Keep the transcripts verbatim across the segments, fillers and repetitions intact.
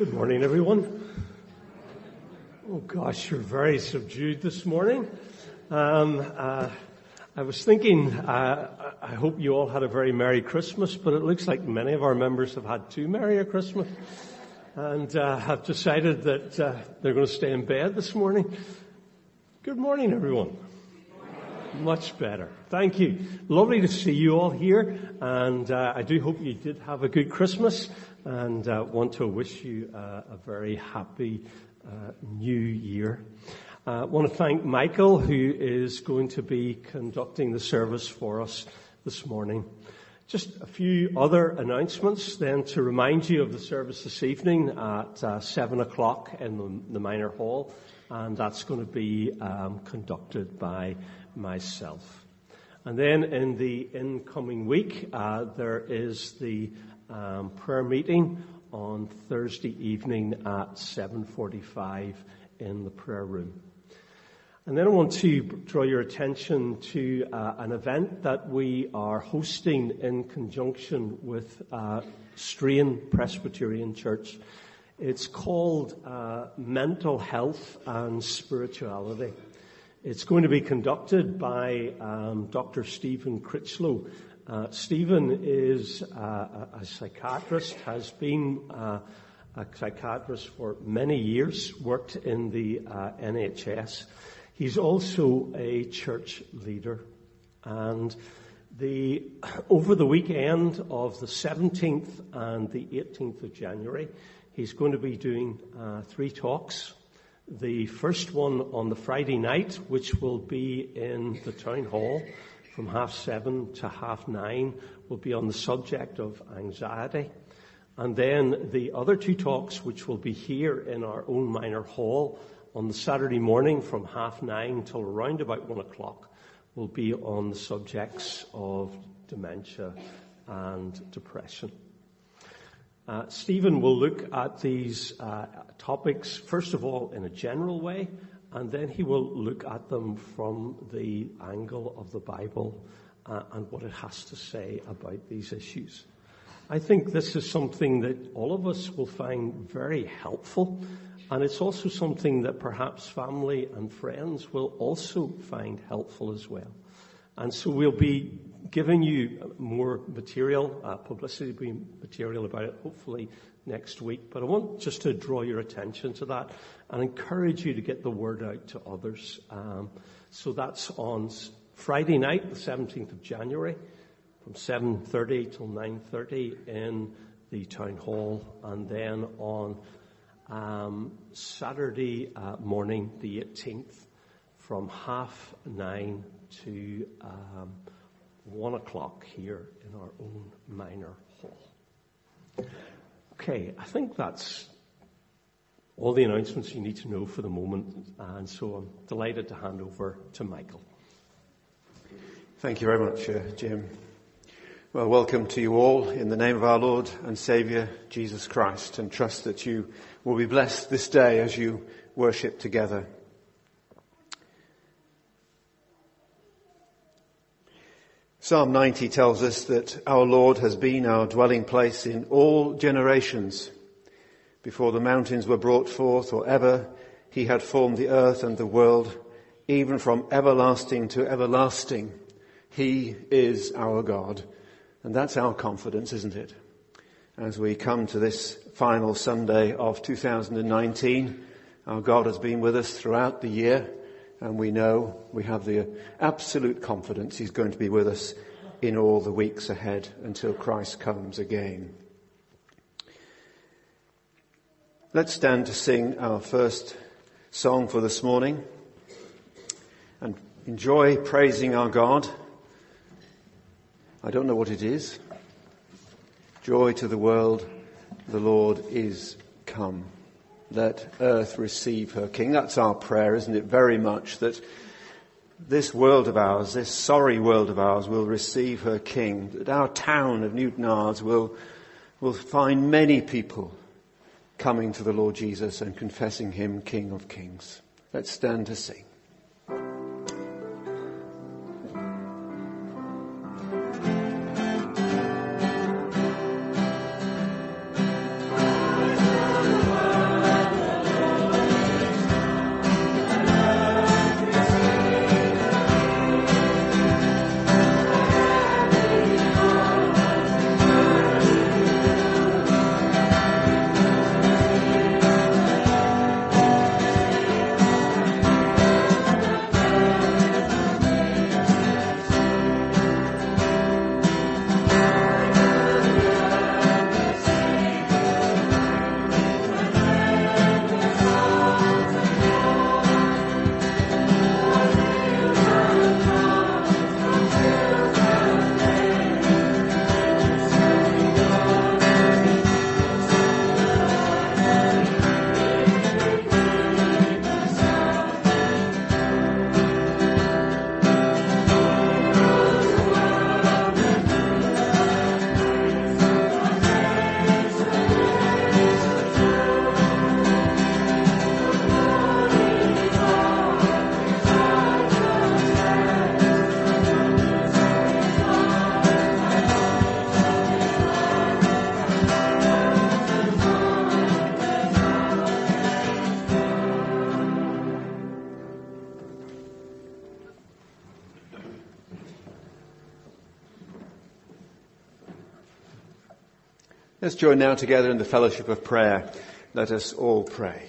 Good morning, everyone. Oh gosh, you're very subdued this morning. Um, uh, I was thinking, uh, I hope you all had a very Merry Christmas, but it looks like many of our members have had too merry a Christmas and uh, have decided that uh, they're going to stay in bed this morning. Good morning, everyone. Much better. Thank you. Lovely to see you all here, and uh, I do hope you did have a good Christmas, and uh, want to wish you uh, a very happy uh, new year. I uh, want to thank Michael, who is going to be conducting the service for us this morning. Just a few other announcements then to remind you of the service this evening at uh, seven o'clock in the, the Minor Hall, and that's going to be um, conducted by myself. And then in the incoming week, uh, there is the um, prayer meeting on Thursday evening at seven forty-five in the prayer room. And then I want to draw your attention to uh, an event that we are hosting in conjunction with uh, Strain Presbyterian Church. It's called uh, Mental Health and Spirituality. It's going to be conducted by um, Doctor Stephen Critchlow. Uh, Stephen is uh, a, a psychiatrist, has been uh, a psychiatrist for many years, worked in the uh, N H S. He's also a church leader. And the over the weekend of the seventeenth and the eighteenth of January, he's going to be doing uh, three talks. The first one on the Friday night, which will be in the town hall from half seven to half nine, will be on the subject of anxiety. And then the other two talks, which will be here in our own minor hall on the Saturday morning from half nine till around about one o'clock, will be on the subjects of dementia and depression. Uh, Stephen will look at these uh, topics, first of all, in a general way, and then he will look at them from the angle of the Bible uh, and what it has to say about these issues. I think this is something that all of us will find very helpful, and it's also something that perhaps family and friends will also find helpful as well. And so we'll be giving you more material, uh, publicity material about it, hopefully next week. But I want just to draw your attention to that and encourage you to get the word out to others. Um, so that's on Friday night, the seventeenth of January, from seven thirty till nine thirty in the town hall, and then on um, Saturday uh, morning, the eighteenth, from half nine to um, one o'clock here in our own minor hall. Okay, I think that's all the announcements you need to know for the moment, and so I'm delighted to hand over to Michael. Thank you very much, uh, Jim. Well, welcome to you all in the name of our Lord and Saviour, Jesus Christ, and trust that you will be blessed this day as you worship together. Psalm ninety tells us that our Lord has been our dwelling place in all generations. Before the mountains were brought forth, or ever he had formed the earth and the world, even from everlasting to everlasting, he is our God. And that's our confidence, isn't it? As we come to this final Sunday of two thousand nineteen, our God has been with us throughout the year. And we know, we have the absolute confidence he's going to be with us in all the weeks ahead until Christ comes again. Let's stand to sing our first song for this morning and enjoy praising our God. I don't know what it is. Joy to the world, the Lord is come. Let earth receive her King. That's our prayer, isn't it? Very much that this world of ours, this sorry world of ours, will receive her King. That our town of Newtonards will, will find many people coming to the Lord Jesus and confessing him King of Kings. Let's stand to sing. Thank you. Let's join now together in the fellowship of prayer. Let us all pray.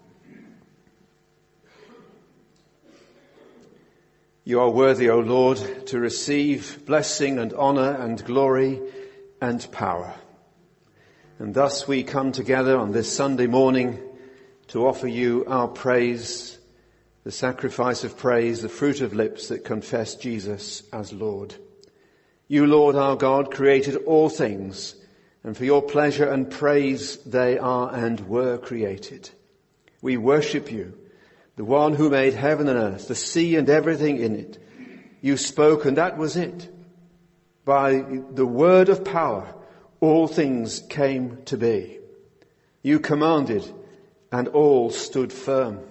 You are worthy, O Lord, to receive blessing and honour and glory and power. And thus we come together on this Sunday morning to offer you our praise, the sacrifice of praise, the fruit of lips that confess Jesus as Lord. You, Lord our God, created all things, and for your pleasure and praise they are and were created. We worship you, the one who made heaven and earth, the sea and everything in it. You spoke and that was it. By the word of power, all things came to be. You commanded and all stood firm.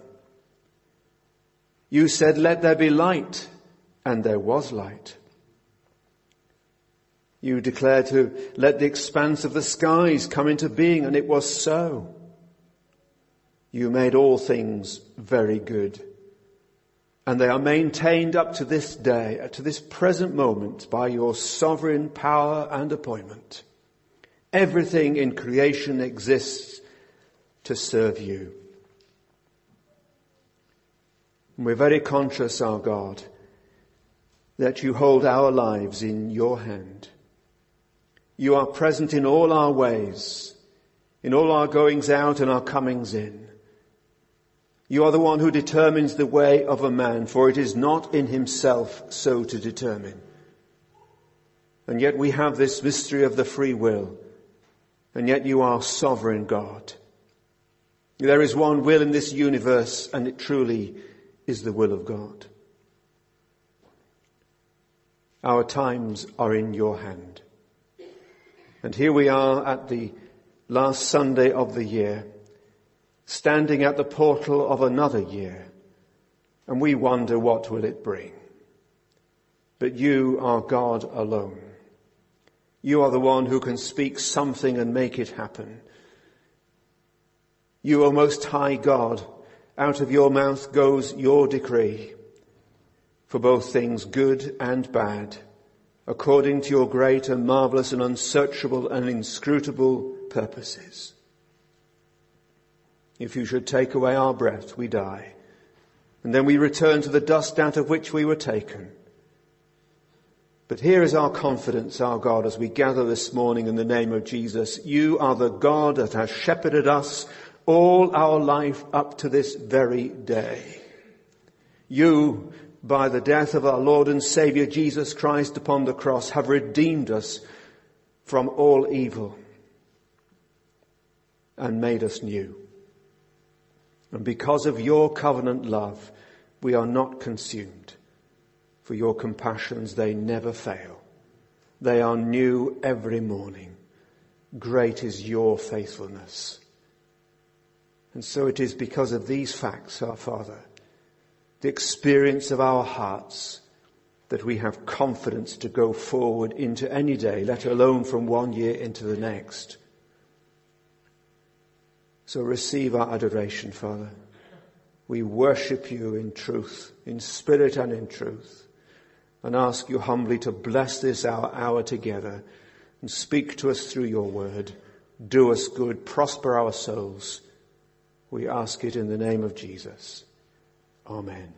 You said, let there be light, and there was light. You declared to let the expanse of the skies come into being, and it was so. You made all things very good. And they are maintained up to this day, to this present moment, by your sovereign power and appointment. Everything in creation exists to serve you. And we're very conscious, our God, that you hold our lives in your hand. You are present in all our ways, in all our goings out and our comings in. You are the one who determines the way of a man, for it is not in himself so to determine. And yet we have this mystery of the free will, and yet you are sovereign God. There is one will in this universe, and it truly is the will of God. Our times are in your hand. And here we are at the last Sunday of the year, standing at the portal of another year, and we wonder what will it bring. But you are God alone. You are the one who can speak something and make it happen. You, O Most High God, out of your mouth goes your decree for both things good and bad, according to your great and marvellous and unsearchable and inscrutable purposes. If you should take away our breath, we die, and then we return to the dust out of which we were taken. But here is our confidence, our God, as we gather this morning in the name of Jesus. You are the God that has shepherded us all our life up to this very day. You, by the death of our Lord and Saviour Jesus Christ upon the cross, have redeemed us from all evil and made us new. And because of your covenant love, we are not consumed. For your compassions, they never fail. They are new every morning. Great is your faithfulness. And so it is because of these facts, our Father, the experience of our hearts, that we have confidence to go forward into any day, let alone from one year into the next. So receive our adoration, Father. We worship you in truth, in spirit and in truth, and ask you humbly to bless this our hour together and speak to us through your word. Do us good, prosper our souls. We ask it in the name of Jesus. Amen.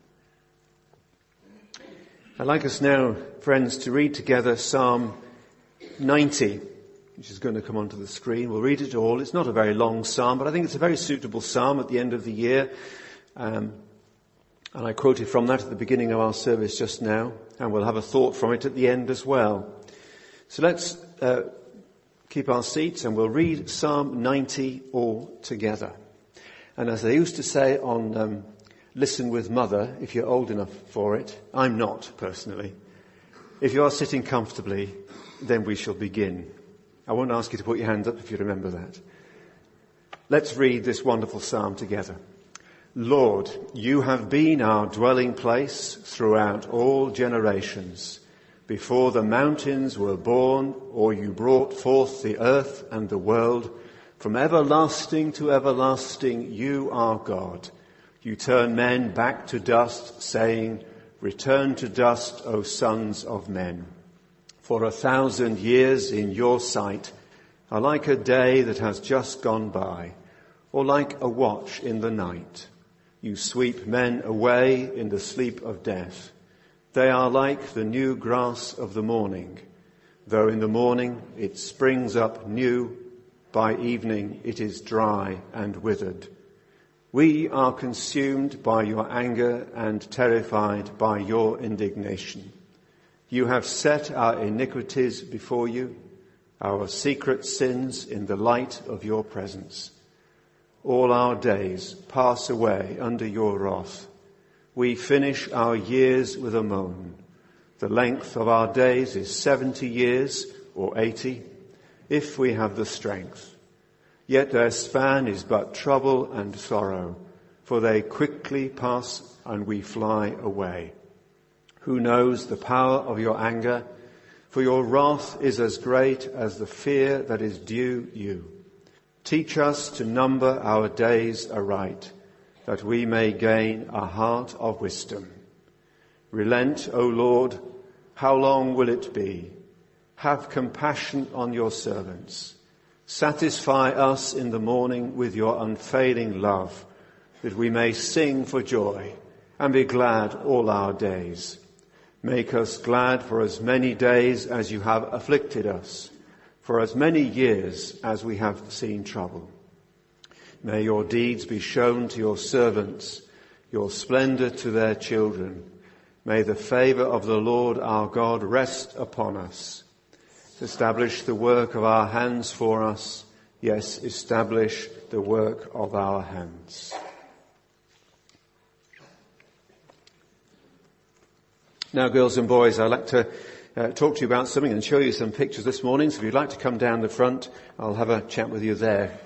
I'd like us now, friends, to read together Psalm ninety, which is going to come onto the screen. We'll read it all. It's not a very long psalm, but I think it's a very suitable psalm at the end of the year. Um, and I quoted from that at the beginning of our service just now, and we'll have a thought from it at the end as well. So let's uh, keep our seats and we'll read Psalm ninety all together. And as they used to say on um, Listen with Mother, if you're old enough for it, I'm not personally. If you are sitting comfortably, then we shall begin. I won't ask you to put your hand up if you remember that. Let's read this wonderful psalm together. Lord, you have been our dwelling place throughout all generations. Before the mountains were born, or you brought forth the earth and the world, from everlasting to everlasting, you are God. You turn men back to dust, saying, return to dust, O sons of men. For a thousand years in your sight are like a day that has just gone by, or like a watch in the night. You sweep men away in the sleep of death. They are like the new grass of the morning. Though in the morning it springs up new, by evening it is dry and withered. We are consumed by your anger and terrified by your indignation. You have set our iniquities before you, our secret sins in the light of your presence. All our days pass away under your wrath. We finish our years with a moan. The length of our days is seventy years or eighty, if we have the strength. Yet their span is but trouble and sorrow, for they quickly pass and we fly away. Who knows the power of your anger? For your wrath is as great as the fear that is due you. Teach us to number our days aright, that we may gain a heart of wisdom. Relent, O Lord, how long will it be? Have compassion on your servants. Satisfy us in the morning with your unfailing love, that we may sing for joy and be glad all our days. Make us glad for as many days as you have afflicted us, for as many years as we have seen trouble. May your deeds be shown to your servants, your splendor to their children. May the favor of the Lord our God rest upon us. Establish the work of our hands for us. Yes, establish the work of our hands. Now, girls and boys, I'd like to uh, talk to you about something and show you some pictures this morning. So if you'd like to come down the front, I'll have a chat with you there.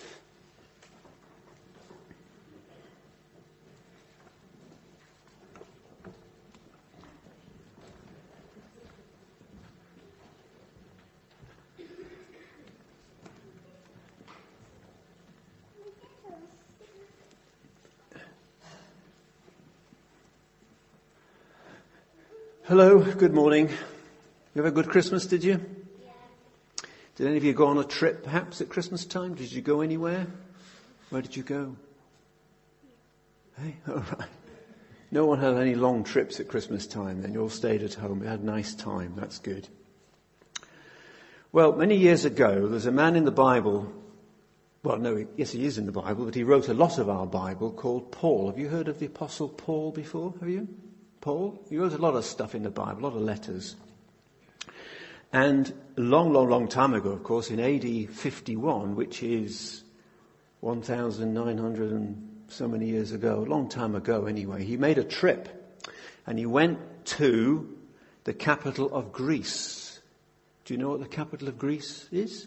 Hello, good morning. You have a good Christmas, did you? Yeah. Did any of you go on a trip perhaps at Christmas time? Did you go anywhere? Where did you go? Hey, all right. No one had any long trips at Christmas time then. You all stayed at home. You had a nice time. That's good. Well, many years ago, there's a man in the Bible. Well, no, yes, he is in the Bible, but he wrote a lot of our Bible called Paul. Have you heard of the Apostle Paul before? Have you? Paul? He wrote a lot of stuff in the Bible, a lot of letters. And a long, long, long time ago, of course, in A D fifty-one, which is one thousand nine hundred and so many years ago, a long time ago anyway, he made a trip and he went to the capital of Greece. Do you know what the capital of Greece is?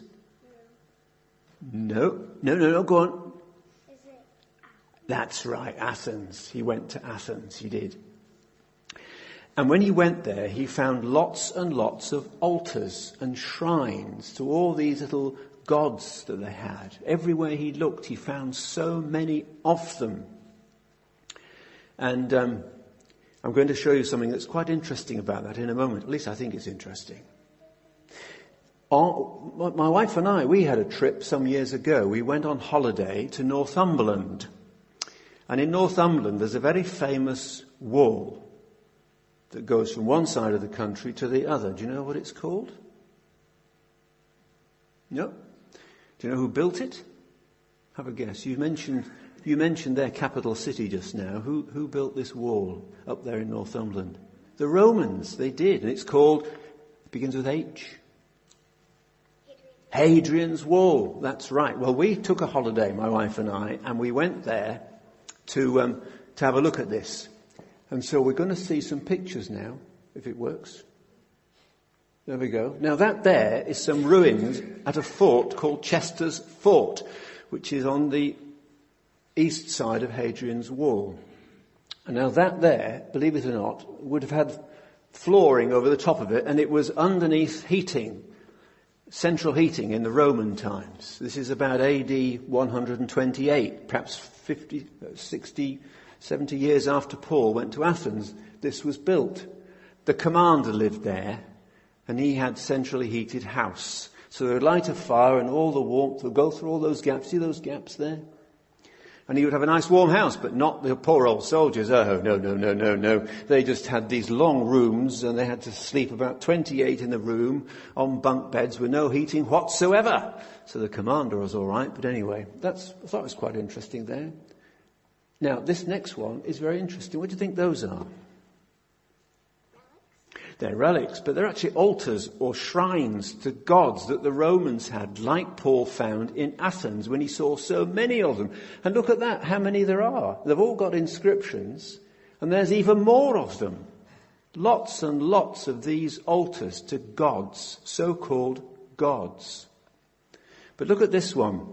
No. No, no, no, go on. Is it? That's right, Athens. He went to Athens, he did. And when he went there, he found lots and lots of altars and shrines to all these little gods that they had. Everywhere he looked, he found so many of them. And um, I'm going to show you something that's quite interesting about that in a moment. At least I think it's interesting. Our, my wife and I, we had a trip some years ago. We went on holiday to Northumberland. And in Northumberland, there's a very famous wall that goes from one side of the country to the other. Do you know what it's called? No? Do you know who built it? Have a guess. You mentioned you mentioned their capital city just now. Who who built this wall up there in Northumberland? The Romans. They did. And it's called, it begins with H. Hadrian. Hadrian's Wall. That's right. Well, we took a holiday, my wife and I, and we went there to um, to have a look at this. And so we're going to see some pictures now, if it works. There we go. Now that there is some ruins at a fort called Chester's Fort, which is on the east side of Hadrian's Wall. And now that there, believe it or not, would have had flooring over the top of it, and it was underneath heating, central heating in the Roman times. This is about A D one twenty-eight, perhaps fifty, sixty, seventy years after Paul went to Athens. This was built. The commander lived there, and he had centrally heated house. So they would light a fire and all the warmth would go through all those gaps. See those gaps there? And he would have a nice warm house, but not the poor old soldiers. Oh, no, no, no, no, no. They just had these long rooms and they had to sleep about twenty-eight in the room on bunk beds with no heating whatsoever. So the commander was all right. But anyway, that's, I thought it was quite interesting there. Now, this next one is very interesting. What do you think those are? They're relics, but they're actually altars or shrines to gods that the Romans had, like Paul found in Athens when he saw so many of them. And look at that, how many there are. They've all got inscriptions, and there's even more of them. Lots and lots of these altars to gods, so-called gods. But look at this one.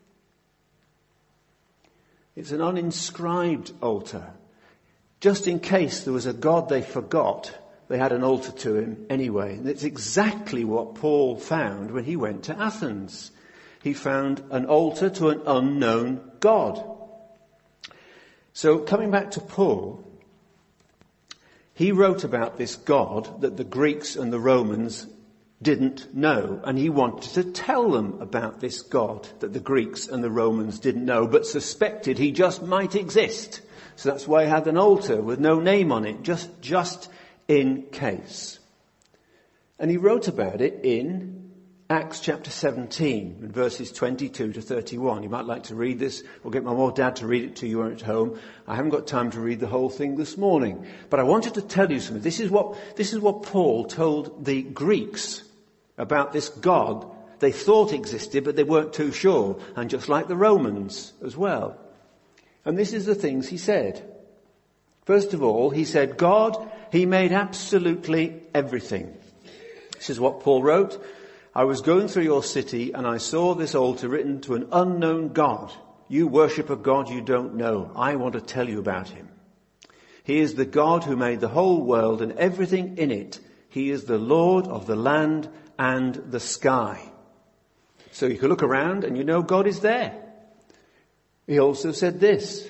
It's an uninscribed altar. Just in case there was a god they forgot, they had an altar to him anyway. And it's exactly what Paul found when he went to Athens. He found an altar to an unknown God. So coming back to Paul, he wrote about this God that the Greeks and the Romans didn't know. And he wanted to tell them about this God that the Greeks and the Romans didn't know, but suspected he just might exist. So that's why he had an altar with no name on it, just, just in case. And he wrote about it in Acts chapter seventeen, in verses twenty-two to thirty-one. You might like to read this, or get mum or dad to read it to you at home. I haven't got time to read the whole thing this morning. But I wanted to tell you something. This is what, this is what Paul told the Greeks about this God they thought existed, but they weren't too sure. And just like the Romans as well. And this is the things he said. First of all, he said, God, he made absolutely everything. This is what Paul wrote. I was going through your city and I saw this altar written to an unknown God. You worship a God you don't know. I want to tell you about him. He is the God who made the whole world and everything in it. He is the Lord of the land and the sky. So you can look around and you know God is there. He also said this.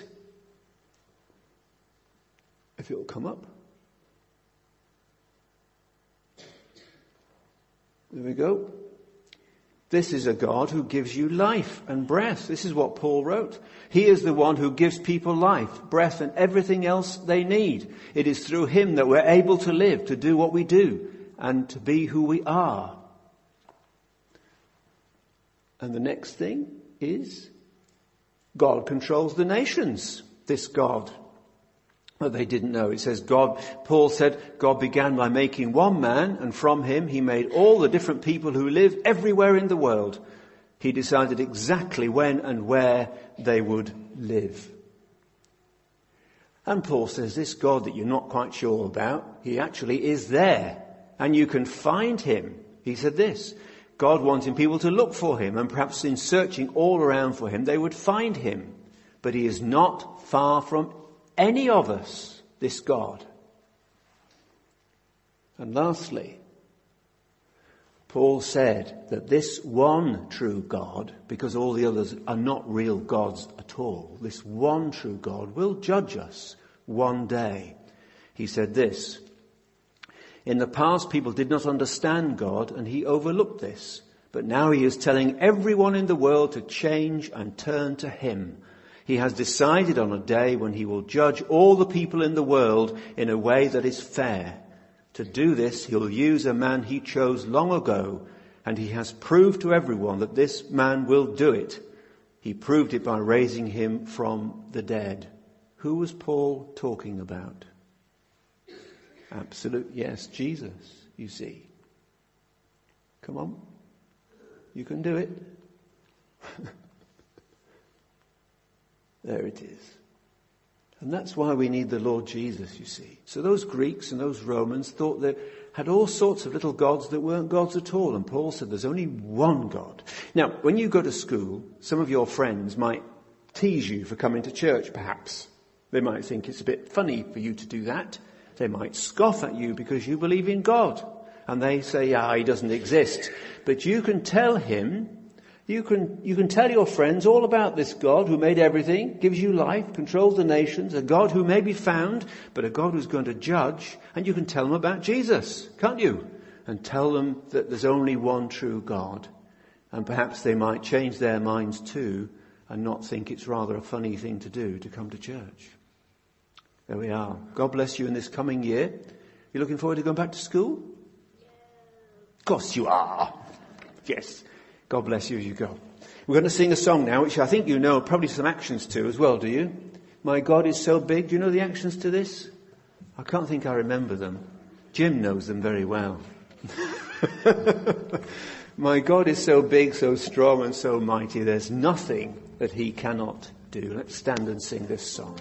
If it will come up. There we go. This is a God who gives you life and breath. This is what Paul wrote. He is the one who gives people life, breath, and everything else they need. It is through him that we're able to live, to do what we do, and to be who we are. And the next thing is God controls the nations, this God. But they didn't know. It says God, Paul said, God began by making one man, and from him he made all the different people who live everywhere in the world. He decided exactly when and where they would live. And Paul says this God that you're not quite sure about, he actually is there. And you can find him. He said this, God wanting people to look for him, and perhaps in searching all around for him, they would find him. But he is not far from any of us, this God. And lastly, Paul said that this one true God, because all the others are not real gods at all, this one true God will judge us one day. He said this, in the past people did not understand God and he overlooked this, but now he is telling everyone in the world to change and turn to him. He has decided on a day when he will judge all the people in the world in a way that is fair. To do this, he'll use a man he chose long ago, and he has proved to everyone that this man will do it. He proved it by raising him from the dead. Who was Paul talking about? Absolute, yes, Jesus, you see. Come on, you can do it. There it is. And that's why we need the Lord Jesus, you see. So those Greeks and those Romans thought they had all sorts of little gods that weren't gods at all. And Paul said there's only one God. Now, when you go to school, some of your friends might tease you for coming to church, perhaps. They might think it's a bit funny for you to do that. They might scoff at you because you believe in God. And they say, ah, he doesn't exist. But you can tell him, You can, you can tell your friends all about this God who made everything, gives you life, controls the nations, a God who may be found, but a God who's going to judge, and you can tell them about Jesus, can't you? and tell them that there's only one true God. And perhaps they might change their minds too and not think it's rather a funny thing to do to come to church. There we are. God bless you in this coming year. You looking forward to going back to school? Of course you are. Yes. God bless you as you go. We're going to sing a song now, which I think you know, probably some actions to as well, do you? My God is so big. Do you know the actions to this? I can't think I remember them. Jim knows them very well. My God is so big, so strong and so mighty. There's nothing that he cannot do. Let's stand and sing this song.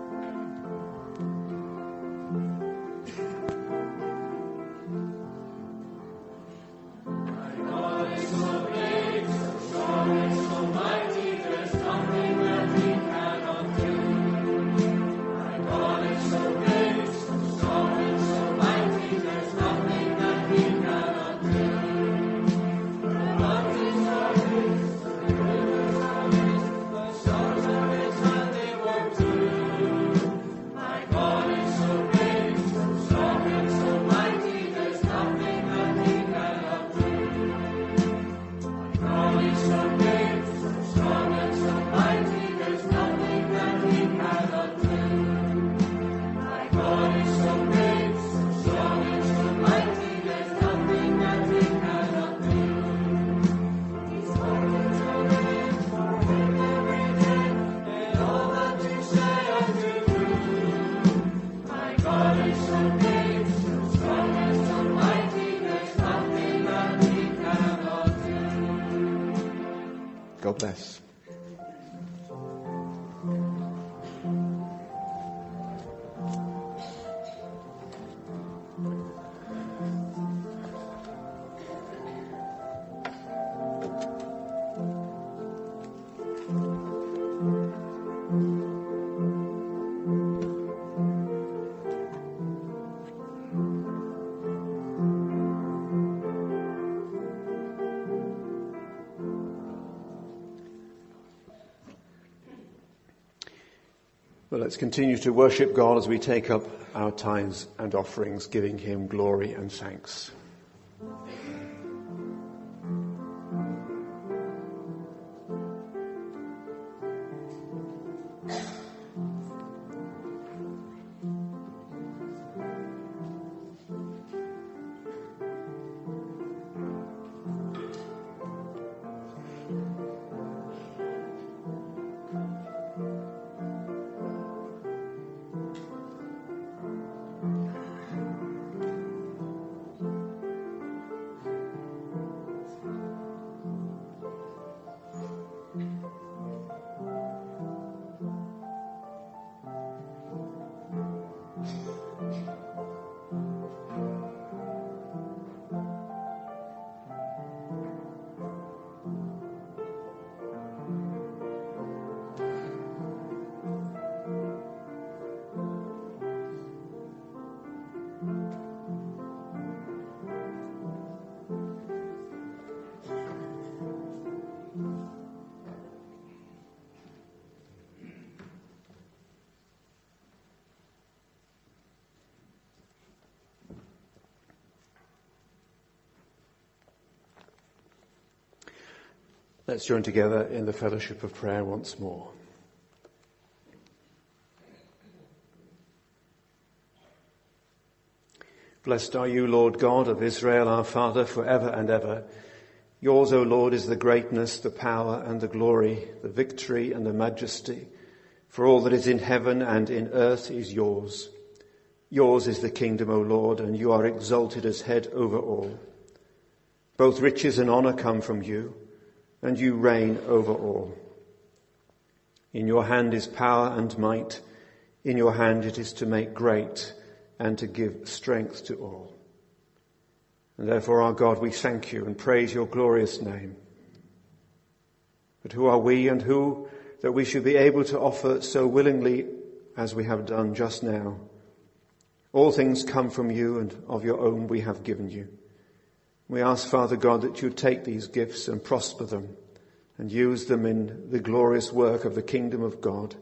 God bless. Well, let's continue to worship God as we take up our tithes and offerings, giving him glory and thanks. Let's join together in the fellowship of prayer once more. Blessed are you, Lord God of Israel, our Father, forever and ever. Yours, O Lord, is the greatness, the power and the glory, the victory and the majesty. For all that is in heaven and in earth is yours. Yours is the kingdom, O Lord, and you are exalted as head over all. Both riches and honour come from you, and you reign over all. In your hand is power and might. In your hand it is to make great and to give strength to all. And therefore, our God, we thank you and praise your glorious name. But who are we and who that we should be able to offer so willingly as we have done just now? All things come from you, and of your own we have given you. We ask, Father God, that you take these gifts and prosper them and use them in the glorious work of the kingdom of God,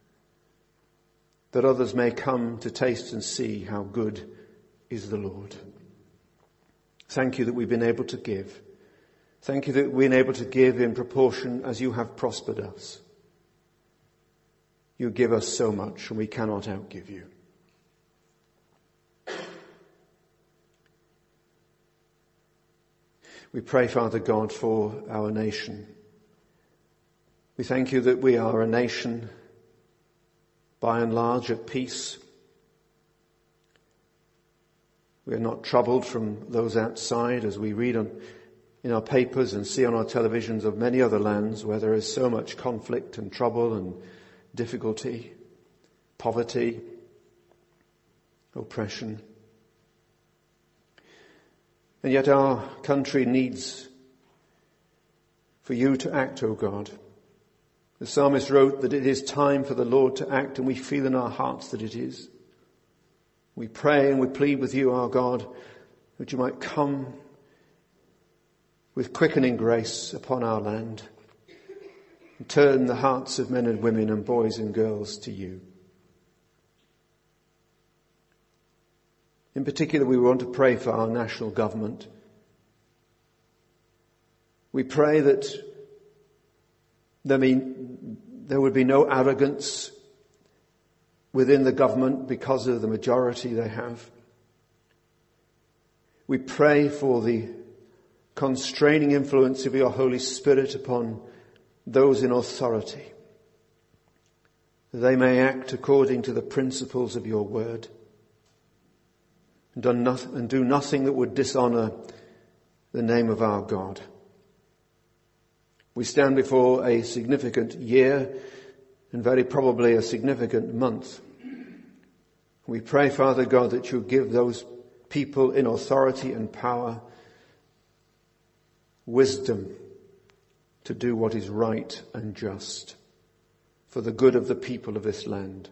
that others may come to taste and see how good is the Lord. Thank you that we've been able to give. Thank you that we've been able to give in proportion as you have prospered us. You give us so much and we cannot outgive you. We pray, Father God, for our nation. We thank you that we are a nation, by and large, at peace. We are not troubled from those outside, as we read on, in our papers and see on our televisions of many other lands where there is so much conflict and trouble and difficulty, poverty, oppression. And yet our country needs for you to act, O God. The psalmist wrote that it is time for the Lord to act, and we feel in our hearts that it is. We pray and we plead with you, our God, that you might come with quickening grace upon our land and turn the hearts of men and women and boys and girls to you. In particular, we want to pray for our national government. We pray that there, mean, there would be no arrogance within the government because of the majority they have. We pray for the constraining influence of your Holy Spirit upon those in authority, that they may act according to the principles of your word and do nothing that would dishonor the name of our God. We stand before a significant year and very probably a significant month. We pray, Father God, that you give those people in authority and power wisdom to do what is right and just for the good of the people of this land.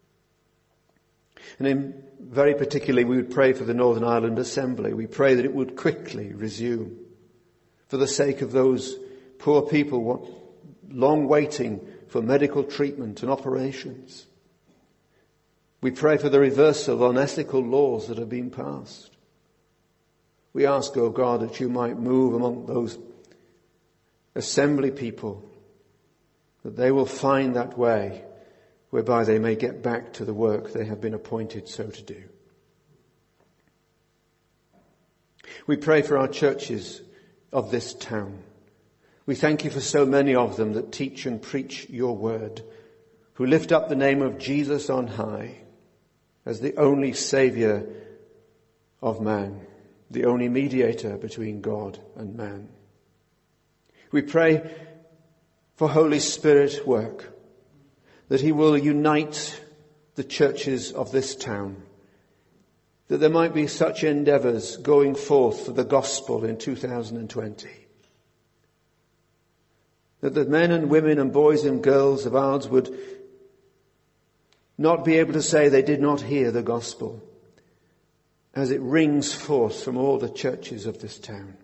And in very particularly, we would pray for the Northern Ireland Assembly. We pray that it would quickly resume for the sake of those poor people long waiting for medical treatment and operations. We pray for the reversal of unethical laws that have been passed. We ask, O God, that you might move among those assembly people, that they will find that way whereby they may get back to the work they have been appointed so to do. We pray for our churches of this town. We thank you for so many of them that teach and preach your word, who lift up the name of Jesus on high as the only Saviour of man, the only mediator between God and man. We pray for Holy Spirit work, that he will unite the churches of this town, that there might be such endeavours going forth for the gospel in two thousand twenty. That the men and women and boys and girls of ours would not be able to say they did not hear the gospel as it rings forth from all the churches of this town.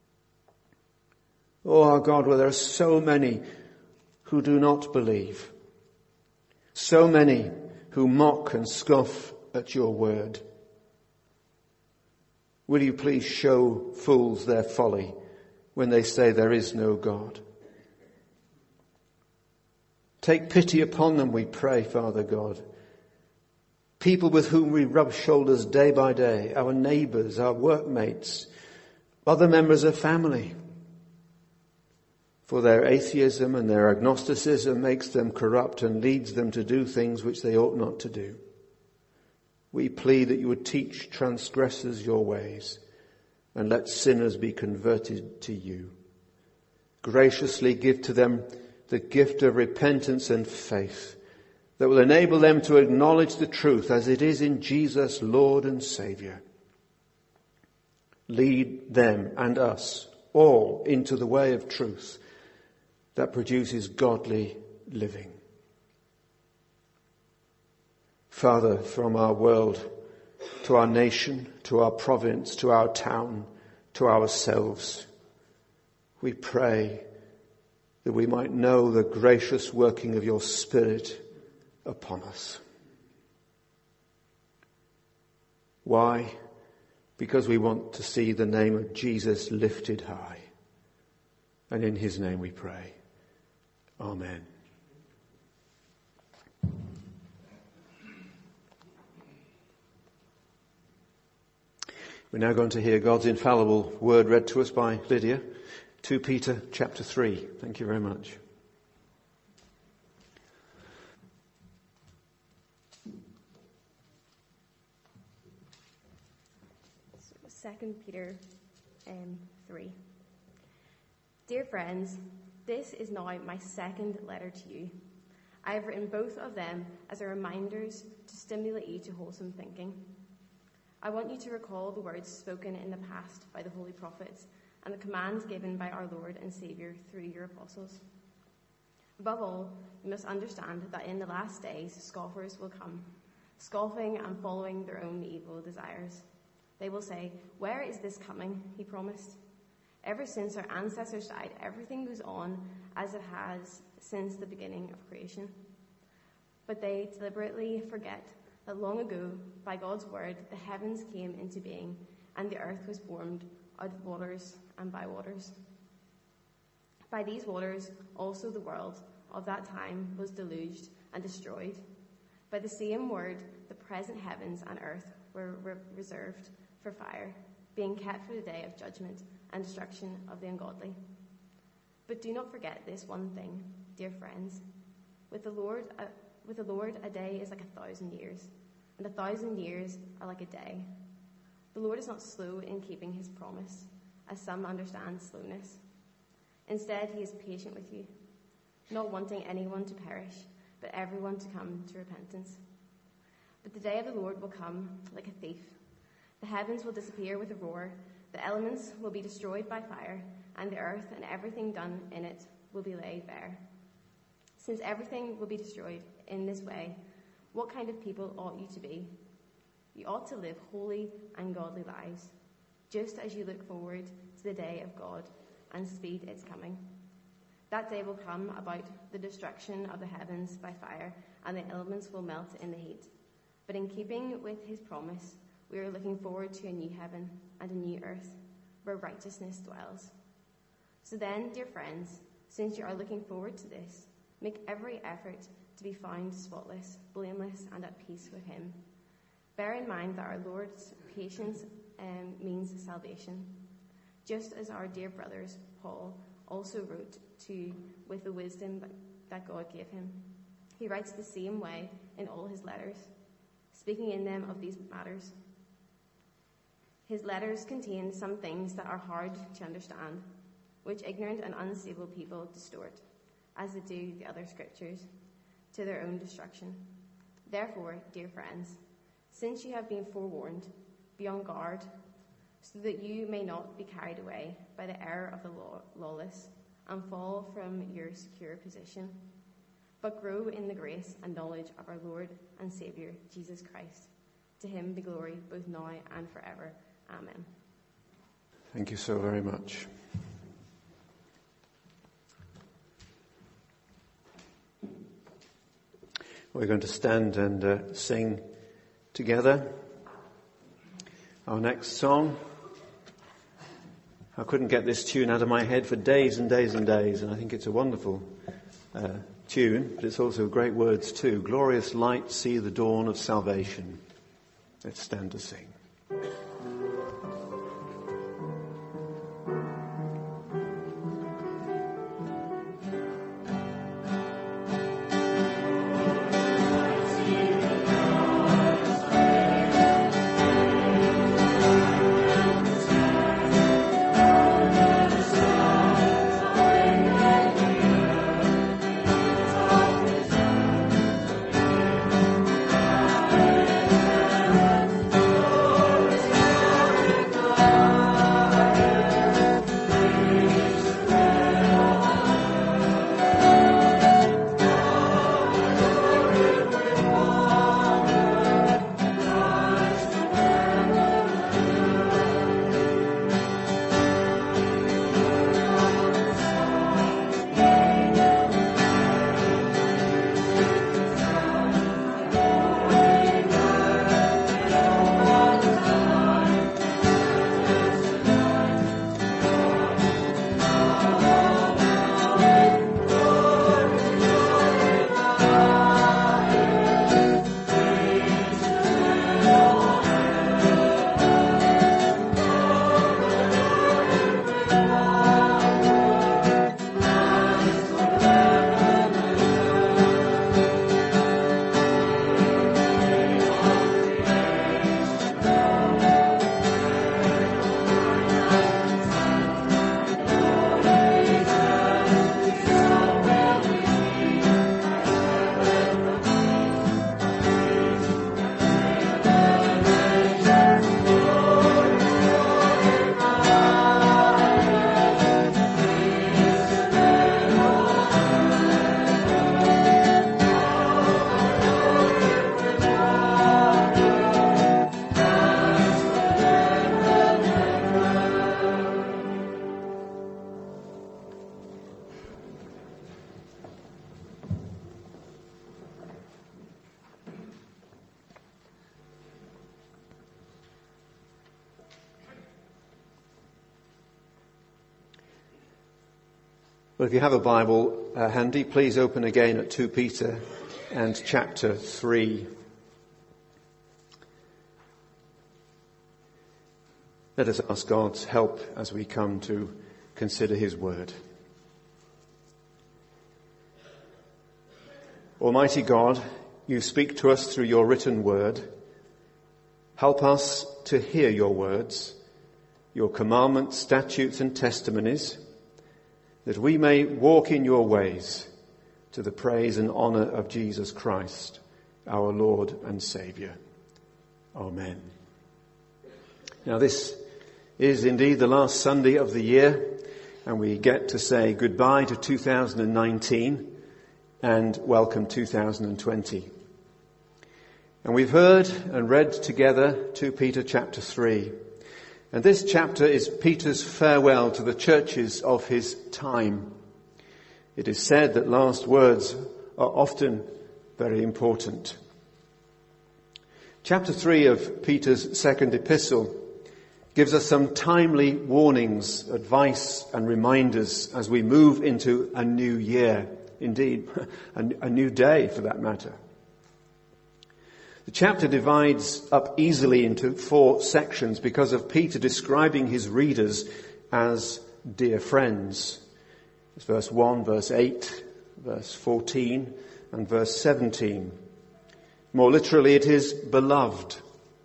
Oh, our God, where there are so many who do not believe, so many who mock and scoff at your word. Will you please show fools their folly when they say there is no God? Take pity upon them, we pray, Father God. People with whom we rub shoulders day by day, our neighbours, our workmates, other members of family. For their atheism and their agnosticism makes them corrupt and leads them to do things which they ought not to do. We plead that you would teach transgressors your ways and let sinners be converted to you. Graciously give to them the gift of repentance and faith that will enable them to acknowledge the truth as it is in Jesus, Lord and Saviour. Lead them and us all into the way of truth that produces godly living. Father, from our world to our nation, to our province, to our town, to ourselves, we pray that we might know the gracious working of your Spirit upon us. Why? because we want to see the name of Jesus lifted high. And in his name we pray. Amen. We're now going to hear God's infallible word read to us by Lydia. Second Peter chapter three. Thank you very much. Second Peter um, three. Dear friends, this is now my second letter to you. I have written both of them as a reminders to stimulate you to wholesome thinking. I want you to recall the words spoken in the past by the holy prophets and the commands given by our Lord and Saviour through your apostles. Above all, you must understand that in the last days scoffers will come, scoffing and following their own evil desires. They will say, "Where is this coming?" he promised. Ever since our ancestors died, everything goes on as it has since the beginning of creation. But they deliberately forget that long ago, by God's word, the heavens came into being, and the earth was formed out of waters and by waters. By these waters, also the world of that time was deluged and destroyed. By the same word, the present heavens and earth were re- reserved for fire, being kept for the day of judgment and destruction of the ungodly. But do not forget this one thing, dear friends. With the Lord, uh, with the Lord, a day is like a thousand years, and a thousand years are like a day. The Lord is not slow in keeping his promise, as some understand slowness. Instead, he is patient with you, not wanting anyone to perish, but everyone to come to repentance. But the day of the Lord will come like a thief. The heavens will disappear with a roar, the elements will be destroyed by fire, and the earth and everything done in it will be laid bare. Since everything will be destroyed in this way, what kind of people ought you to be? You ought to live holy and godly lives, just as you look forward to the day of God and speed its coming. That day will come about the destruction of the heavens by fire, and the elements will melt in the heat. But in keeping with his promise, we are looking forward to a new heaven and a new earth, where righteousness dwells. So then, dear friends, since you are looking forward to this, make every effort to be found spotless, blameless, and at peace with him. Bear in mind that our Lord's patience um, means salvation, just as our dear brothers Paul also wrote to with the wisdom that God gave him. He writes the same way in all his letters, speaking in them of these matters. His letters contain some things that are hard to understand, which ignorant and unstable people distort, as they do the other scriptures, to their own destruction. Therefore, dear friends, since you have been forewarned, be on guard, so that you may not be carried away by the error of the law- lawless and fall from your secure position, but grow in the grace and knowledge of our Lord and Saviour, Jesus Christ. To him be glory both now and forever. Amen. Thank you so very much. We're going to stand and uh, sing together our next song. I couldn't get this tune out of my head for days and days and days, and I think it's a wonderful uh, tune, but it's also great words too. Glorious light, see the dawn of salvation. Let's stand to sing. Oh Well, if you have a Bible uh, handy, please open again at Second Peter and chapter three. Let us ask God's help as we come to consider his word. Almighty God, you speak to us through your written word. Help us to hear your words, your commandments, statutes and testimonies, that we may walk in your ways to the praise and honour of Jesus Christ, our Lord and Saviour. Amen. Now this is indeed the last Sunday of the year, and we get to say goodbye to two thousand nineteen and welcome two thousand twenty. And we've heard and read together Second Peter chapter three. And this chapter is Peter's farewell to the churches of his time. It is said that last words are often very important. Chapter three of Peter's second epistle gives us some timely warnings, advice and reminders as we move into a new year. Indeed, a new day for that matter. The chapter divides up easily into four sections because of Peter describing his readers as dear friends. It's verse one, verse eight, verse fourteen, and verse seventeen. More literally, it is beloved.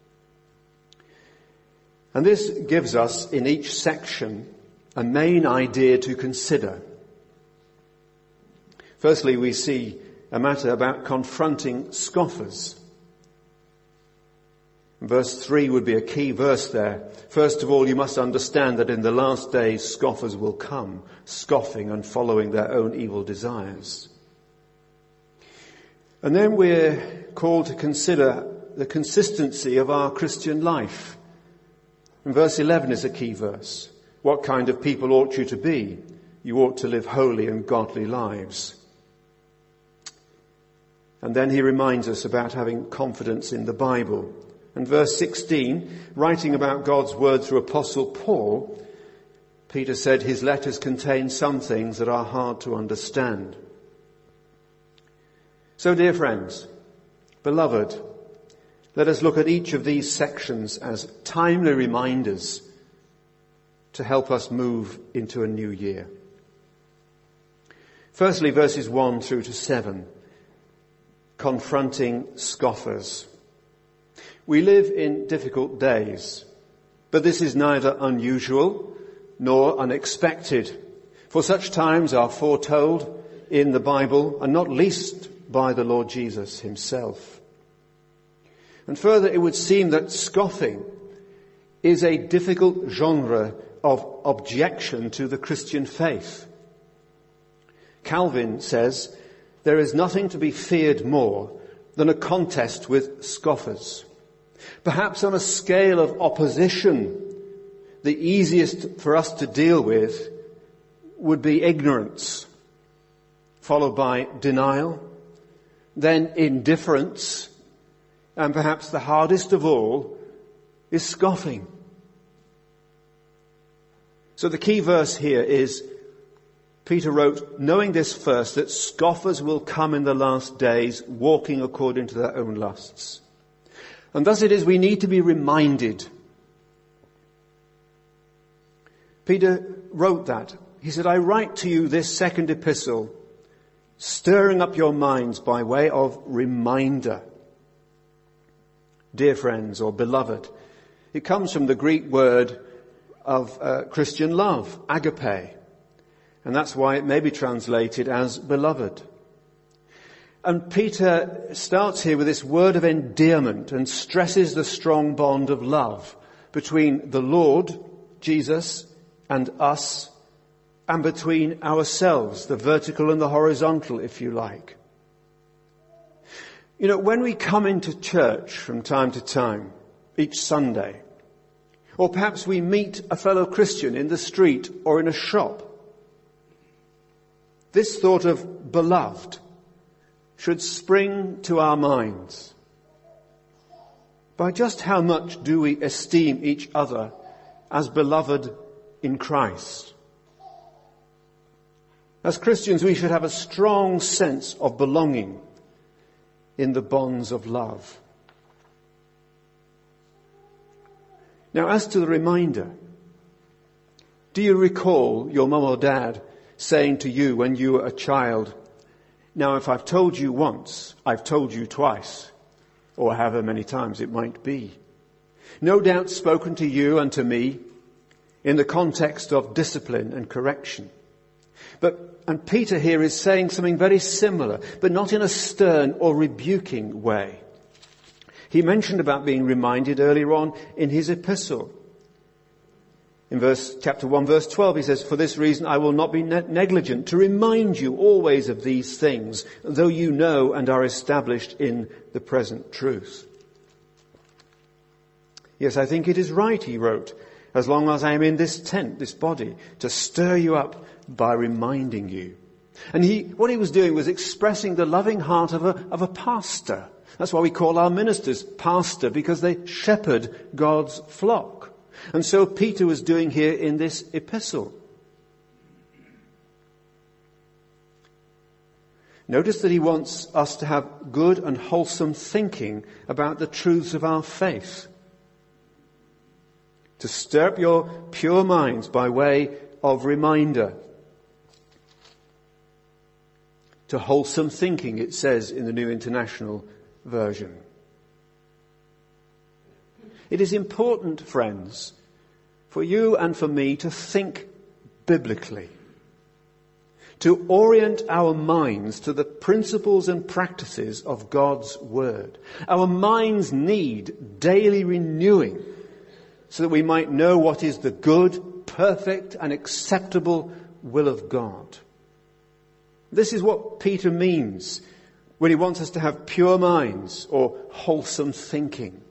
And this gives us in each section a main idea to consider. Firstly, we see a matter about confronting scoffers. Verse three would be a key verse there. First of all, you must understand that in the last days scoffers will come, scoffing and following their own evil desires. And then we're called to consider the consistency of our Christian life. And verse eleven is a key verse. What kind of people ought you to be? You ought to live holy and godly lives. And then he reminds us about having confidence in the Bible. And verse sixteen, writing about God's word through Apostle Paul, Peter said his letters contain some things that are hard to understand. So, dear friends, beloved, let us look at each of these sections as timely reminders to help us move into a new year. Firstly, verses one through to seven, confronting scoffers. We live in difficult days, but this is neither unusual nor unexpected, for such times are foretold in the Bible, and not least by the Lord Jesus himself. And further, it would seem that scoffing is a difficult genre of objection to the Christian faith. Calvin says, there is nothing to be feared more than a contest with scoffers. Perhaps on a scale of opposition, the easiest for us to deal with would be ignorance, followed by denial, then indifference, and perhaps the hardest of all is scoffing. So the key verse here is, Peter wrote, knowing this first, that scoffers will come in the last days, walking according to their own lusts. And thus it is we need to be reminded. Peter wrote that. He said, I write to you this second epistle, stirring up your minds by way of reminder. Dear friends, or beloved. It comes from the Greek word of uh, Christian love, agape. And that's why it may be translated as beloved. And Peter starts here with this word of endearment and stresses the strong bond of love between the Lord, Jesus, and us, and between ourselves, the vertical and the horizontal, if you like. You know, when we come into church from time to time, each Sunday, or perhaps we meet a fellow Christian in the street or in a shop, this thought of beloved should spring to our minds. By just how much do we esteem each other as beloved in Christ? As Christians, we should have a strong sense of belonging in the bonds of love. Now, as to the reminder, do you recall your mum or dad saying to you when you were a child, "Now, if I've told you once, I've told you twice," or however many times it might be? No doubt spoken to you and to me in the context of discipline and correction. But, and Peter here is saying something very similar, but not in a stern or rebuking way. He mentioned about being reminded earlier on in his epistle. In verse, chapter one, verse twelve, he says, "For this reason I will not be ne- negligent to remind you always of these things, though you know and are established in the present truth." Yes, I think it is right, he wrote, "as long as I am in this tent, this body, to stir you up by reminding you." And he, what he was doing was expressing the loving heart of a, of a pastor. That's why we call our ministers pastor, because they shepherd God's flock. And so Peter was doing here in this epistle. Notice that he wants us to have good and wholesome thinking about the truths of our faith. To stir up your pure minds by way of reminder. To wholesome thinking, it says in the New International Version. It is important, friends, for you and for me to think biblically, to orient our minds to the principles and practices of God's Word. Our minds need daily renewing so that we might know what is the good, perfect, and acceptable will of God. This is what Peter means when he wants us to have pure minds or wholesome thinking.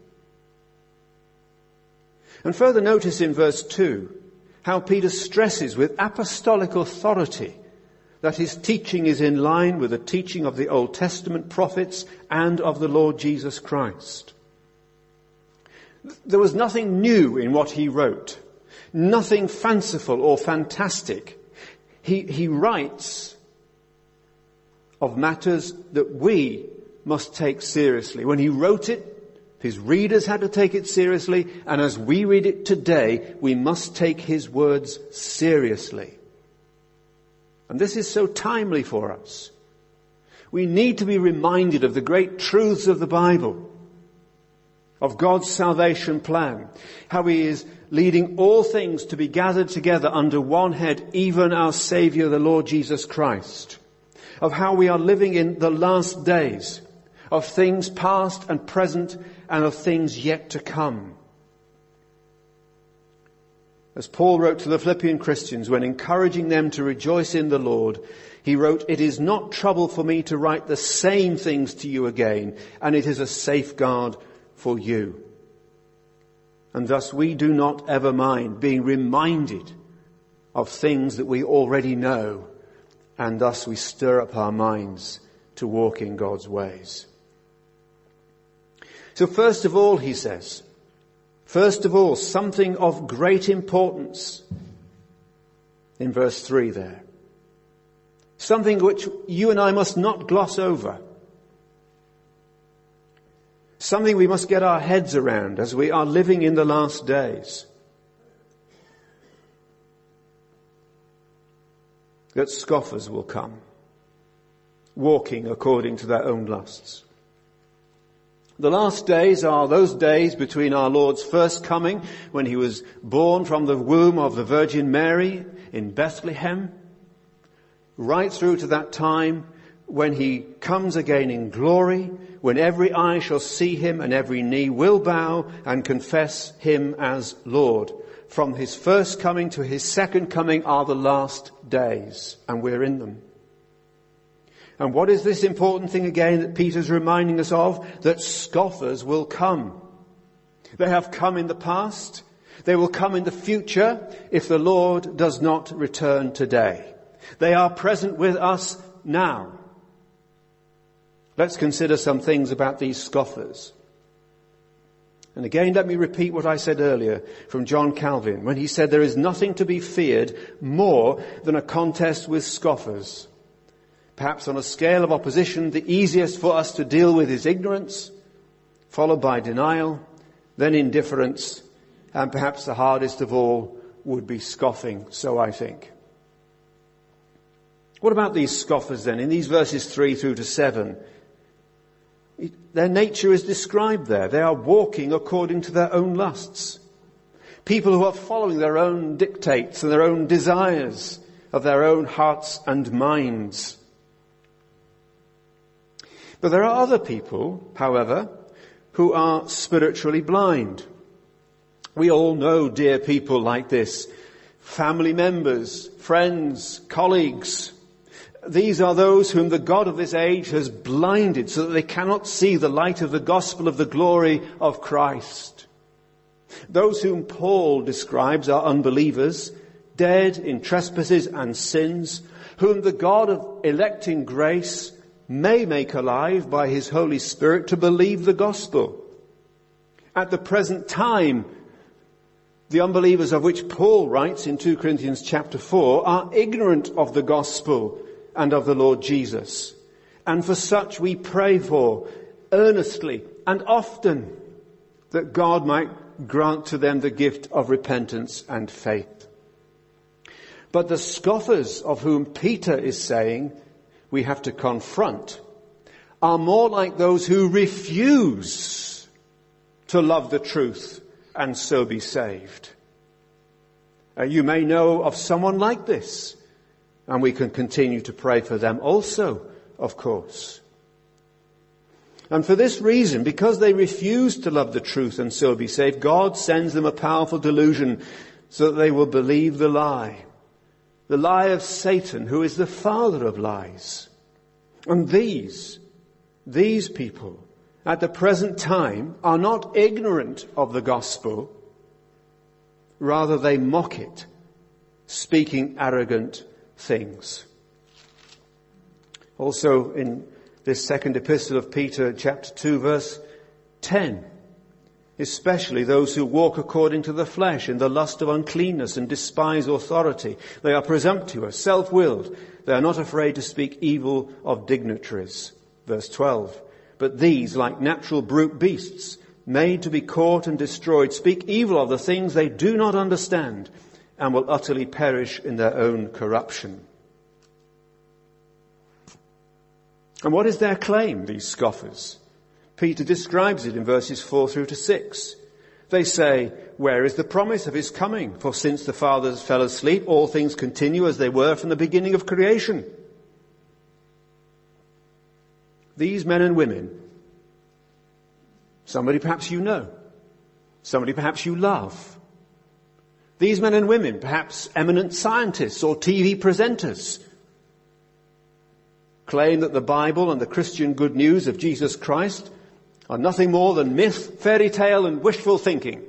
And further notice in verse two how Peter stresses with apostolic authority that his teaching is in line with the teaching of the Old Testament prophets and of the Lord Jesus Christ. There was nothing new in what he wrote, nothing fanciful or fantastic. He, he writes of matters that we must take seriously. When he wrote it, his readers had to take it seriously, and as we read it today, we must take his words seriously. And this is so timely for us. We need to be reminded of the great truths of the Bible, of God's salvation plan, how he is leading all things to be gathered together under one head, even our Saviour, the Lord Jesus Christ, of how we are living in the last days, of things past and present, and of things yet to come. As Paul wrote to the Philippian Christians when encouraging them to rejoice in the Lord, he wrote, "It is not trouble for me to write the same things to you again, and it is a safeguard for you." And thus we do not ever mind being reminded of things that we already know, and thus we stir up our minds to walk in God's ways. So first of all, he says, first of all, something of great importance in verse three there. Something which you and I must not gloss over. Something we must get our heads around as we are living in the last days. That scoffers will come, walking according to their own lusts. The last days are those days between our Lord's first coming, when he was born from the womb of the Virgin Mary in Bethlehem, right through to that time when he comes again in glory, when every eye shall see him and every knee will bow and confess him as Lord. From his first coming to his second coming are the last days, and we're in them. And what is this important thing again that Peter's reminding us of? That scoffers will come. They have come in the past. They will come in the future if the Lord does not return today. They are present with us now. Let's consider some things about these scoffers. And again, let me repeat what I said earlier from John Calvin, when he said there is nothing to be feared more than a contest with scoffers. Perhaps on a scale of opposition, the easiest for us to deal with is ignorance, followed by denial, then indifference, and perhaps the hardest of all would be scoffing, so I think. What about these scoffers then? In these verses three through to seven, their nature is described there. They are walking according to their own lusts. People who are following their own dictates and their own desires of their own hearts and minds. But there are other people, however, who are spiritually blind. We all know dear people like this. Family members, friends, colleagues. These are those whom the God of this age has blinded so that they cannot see the light of the gospel of the glory of Christ. Those whom Paul describes are unbelievers, dead in trespasses and sins, whom the God of electing grace may make alive by his Holy Spirit to believe the gospel. At the present time, the unbelievers of which Paul writes in Second Corinthians chapter four are ignorant of the gospel and of the Lord Jesus. And for such we pray for earnestly and often that God might grant to them the gift of repentance and faith. But the scoffers of whom Peter is saying we have to confront are more like those who refuse to love the truth and so be saved. Uh, you may know of someone like this, and we can continue to pray for them also, of course. And for this reason, because they refuse to love the truth and so be saved, God sends them a powerful delusion so that they will believe the lie. The lie of Satan, who is the father of lies. And these, these people, at the present time, are not ignorant of the gospel. Rather, they mock it, speaking arrogant things. Also, in this second epistle of Peter, chapter two, verse ten, especially those who walk according to the flesh in the lust of uncleanness and despise authority. They are presumptuous, self-willed. They are not afraid to speak evil of dignitaries. Verse twelve. But these, like natural brute beasts, made to be caught and destroyed, speak evil of the things they do not understand and will utterly perish in their own corruption. And what is their claim, these scoffers? Peter describes it in verses four through to six. They say, where is the promise of his coming? For since the fathers fell asleep, all things continue as they were from the beginning of creation. These men and women, somebody perhaps you know, somebody perhaps you love. These men and women, perhaps eminent scientists or T V presenters, claim that the Bible and the Christian good news of Jesus Christ are nothing more than myth, fairy tale and wishful thinking.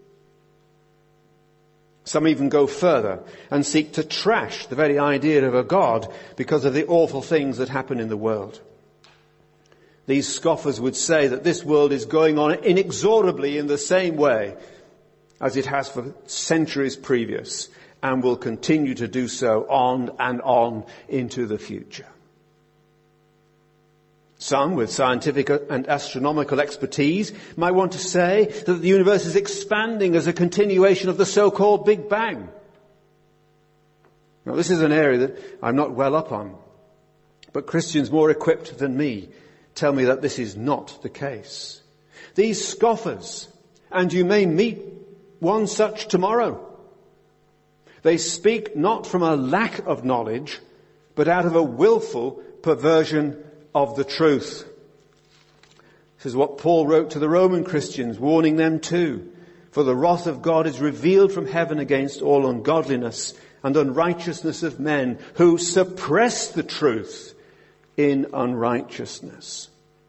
Some even go further and seek to trash the very idea of a God because of the awful things that happen in the world. These scoffers would say that this world is going on inexorably in the same way as it has for centuries previous and will continue to do so on and on into the future. Some with scientific and astronomical expertise might want to say that the universe is expanding as a continuation of the so-called Big Bang. Now, this is an area that I'm not well up on, but Christians more equipped than me tell me that this is not the case. These scoffers, and you may meet one such tomorrow, they speak not from a lack of knowledge, but out of a willful perversion of the truth. This is what Paul wrote to the Roman Christians, warning them too. For the wrath of God is revealed from heaven against all ungodliness and unrighteousness of men who suppress the truth in unrighteousness.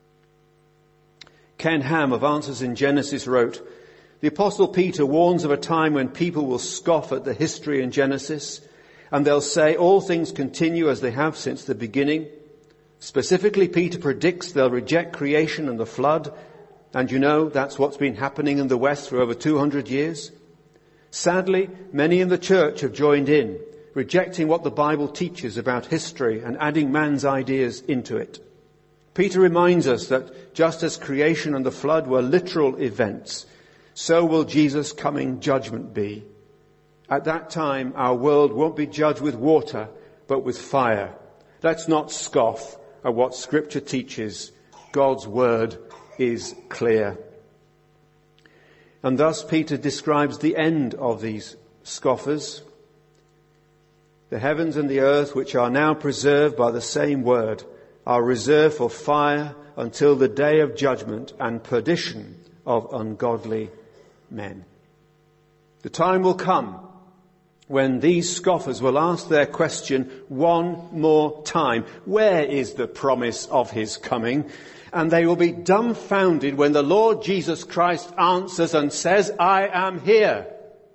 Ken Ham of Answers in Genesis wrote, the Apostle Peter warns of a time when people will scoff at the history in Genesis, and they'll say all things continue as they have since the beginning. Specifically, Peter predicts they'll reject creation and the flood. And you know, that's what's been happening in the West for over two hundred years. Sadly, many in the church have joined in, rejecting what the Bible teaches about history and adding man's ideas into it. Peter reminds us that just as creation and the flood were literal events, so will Jesus' coming judgment be. At that time, our world won't be judged with water, but with fire. Let's not scoff at what Scripture teaches. God's word is clear. And thus Peter describes the end of these scoffers. The heavens and the earth, which are now preserved by the same word, are reserved for fire until the day of judgment and perdition of ungodly men. The time will come when these scoffers will ask their question one more time. Where is the promise of his coming? And they will be dumbfounded when the Lord Jesus Christ answers and says, I am here.